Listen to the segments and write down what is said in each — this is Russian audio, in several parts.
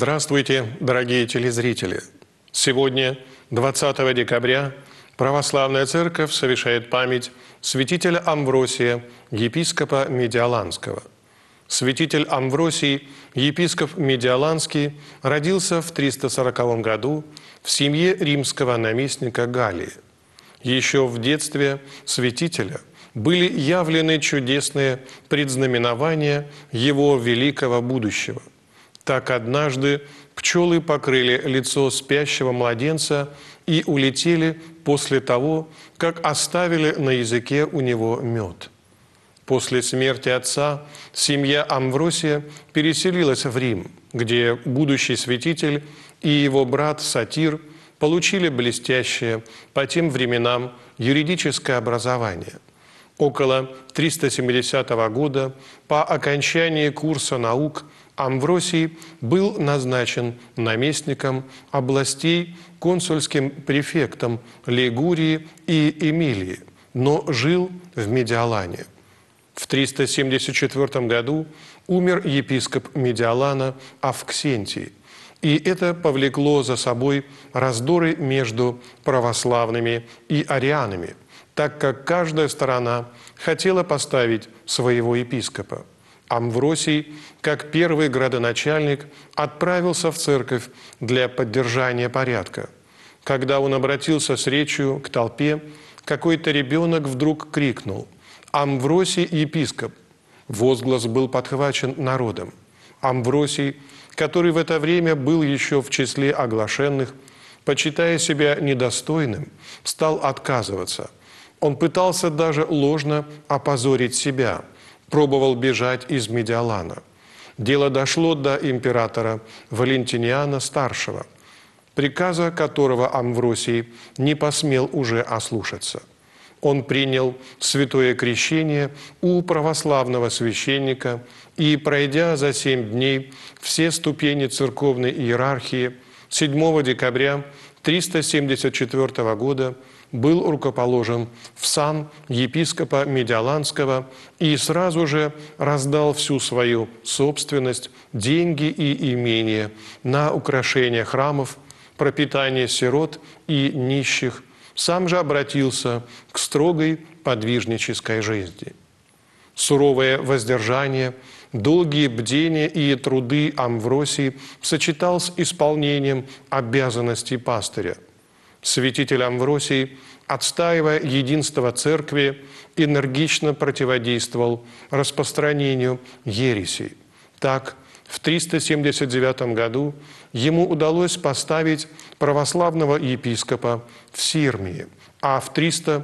Здравствуйте, дорогие телезрители! Сегодня, 20 декабря, Православная Церковь совершает память святителя Амвросия, епископа Медиоланского. Святитель Амвросий, епископ Медиоланский, родился в 340 году в семье римского наместника Галлии. Еще в детстве святителя были явлены чудесные предзнаменования его великого будущего. Так однажды пчелы покрыли лицо спящего младенца и улетели после того, как оставили на языке у него мед. После смерти отца семья Амвросия переселилась в Рим, где будущий святитель и его брат Сатир получили блестящее по тем временам юридическое образование. Около 370 года, по окончании курса наук, Амвросий был назначен наместником областей, консульским префектом Лигурии и Эмилии, но жил в Медиолане. В 374 году умер епископ Медиолана Авксентий, и это повлекло за собой раздоры между православными и арианами, так как каждая сторона хотела поставить своего епископа. Амвросий, как первый градоначальник, отправился в церковь для поддержания порядка. Когда он обратился с речью к толпе, какой-то ребенок вдруг крикнул: «Амвросий епископ!» Возглас был подхвачен народом. Амвросий, который в это время был еще в числе оглашенных, почитая себя недостойным, стал отказываться. Он пытался даже ложно опозорить себя, пробовал бежать из Медиолана. Дело дошло до императора Валентиниана Старшего, приказа которого Амвросий не посмел уже ослушаться. Он принял святое крещение у православного священника и, пройдя за 7 дней все ступени церковной иерархии, 7 декабря 374 года был рукоположен в сан епископа Медиоланского и сразу же раздал всю свою собственность, деньги и имения на украшение храмов, пропитание сирот и нищих. Сам же обратился к строгой подвижнической жизни. Суровое воздержание, долгие бдения и труды Амвросий сочетал с исполнением обязанностей пастыря. Святитель Амвросий, отстаивая единство церкви, энергично противодействовал распространению ересей. Так, в 379 году ему удалось поставить православного епископа в Сирмии, а в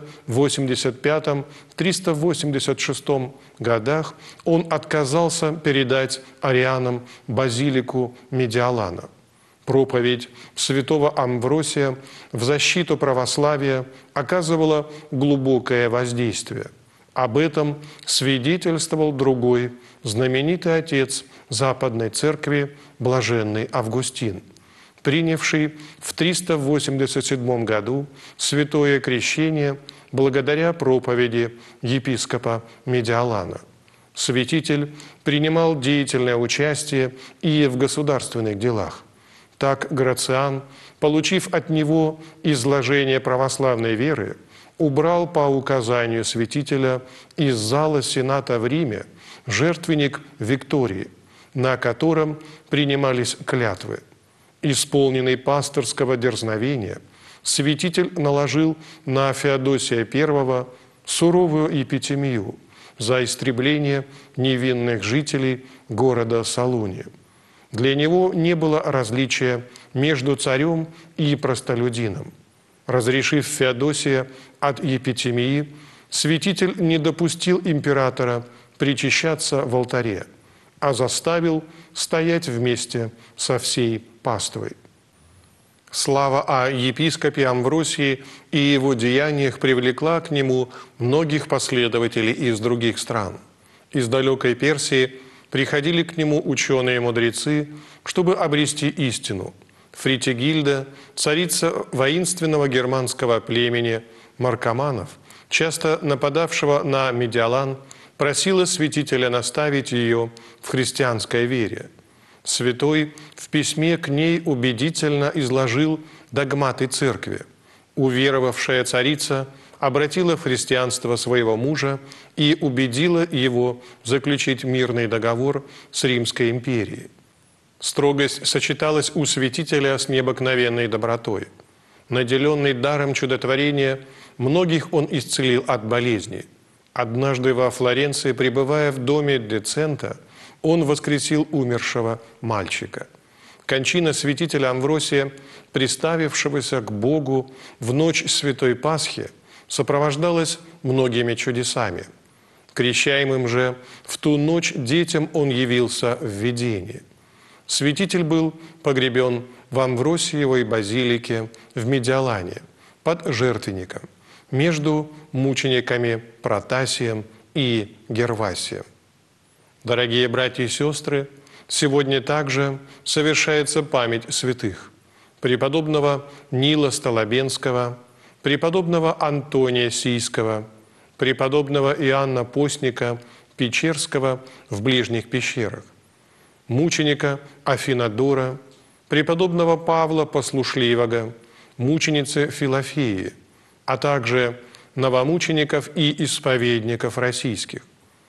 385-386 годах он отказался передать арианам базилику Медиолана. Проповедь святого Амвросия в защиту православия оказывала глубокое воздействие. Об этом свидетельствовал другой знаменитый отец Западной Церкви, блаженный Августин, принявший в 387 году святое крещение благодаря проповеди епископа Медиолана. Святитель принимал деятельное участие и в государственных делах. Так Грациан, получив от него изложение православной веры, убрал по указанию святителя из зала Сената в Риме жертвенник Виктории, на котором принимались клятвы. Исполненный пасторского дерзновения, святитель наложил на Феодосия I суровую эпитемию за истребление невинных жителей города Салуния. Для него не было различия между царем и простолюдином. Разрешив Феодосия от епитемии, святитель не допустил императора причащаться в алтаре, а заставил стоять вместе со всей паствой. Слава о епископе Амвросии и его деяниях привлекла к нему многих последователей из других стран. Из далекой Персии приходили к нему ученые-мудрецы, чтобы обрести истину. Фритигильда, царица воинственного германского племени маркоманов, часто нападавшего на Медиолан, просила святителя наставить ее в христианской вере. Святой в письме к ней убедительно изложил догматы церкви. Уверовавшая царица обратила в христианство своего мужа и убедила его заключить мирный договор с Римской империей. Строгость сочеталась у святителя с необыкновенной добротой. Наделенный даром чудотворения, многих он исцелил от болезней. Однажды во Флоренции, пребывая в доме Децента, он воскресил умершего мальчика. Кончина святителя Амвросия, приставившегося к Богу в ночь Святой Пасхи, сопровождалась многими чудесами. Крещаемым же в ту ночь детям он явился в видении. Святитель был погребен в Амвросиевой базилике в Медиалане под жертвенником между мучениками Протасием и Гервасием. Дорогие братья и сестры, сегодня также совершается память святых: преподобного Нила Столобенского, преподобного Антония Сийского, преподобного Иоанна Постника Печерского в ближних пещерах, мученика Афинадора, преподобного Павла Послушливого, мученицы Филофеи, а также новомучеников и исповедников российских,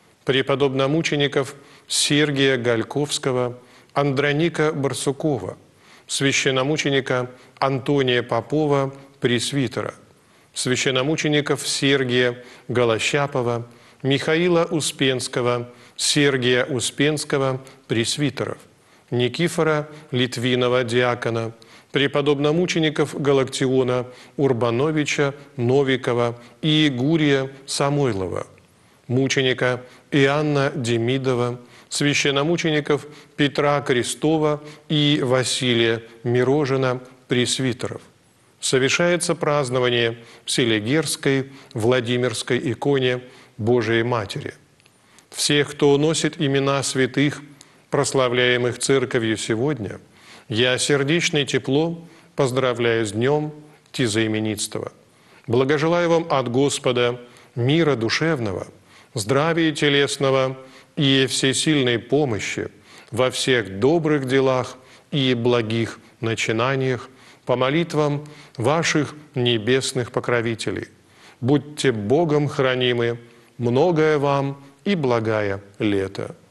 преподобномучеников Сергия Гальковского, Андроника Барсукова, священномученика Антония Попова, пресвитера, священномучеников Сергия Голощапова, Михаила Успенского, Сергия Успенского, пресвитеров, Никифора Литвинова, диакона, преподобномучеников Галактиона Урбановича Новикова и Гурия Самойлова, мученика Иоанна Демидова, священномучеников Петра Крестова и Василия Мирожина, пресвитеров. Совершается празднование в Селигерской Владимирской иконе Божией Матери. Всех, кто носит имена святых, прославляемых Церковью сегодня, я сердечно и тепло поздравляю с днем тезаименитства. Благожелаю вам от Господа мира душевного, здравия телесного и всесильной помощи во всех добрых делах и благих начинаниях по молитвам ваших небесных покровителей. Будьте Богом хранимы, многое вам и благая лето.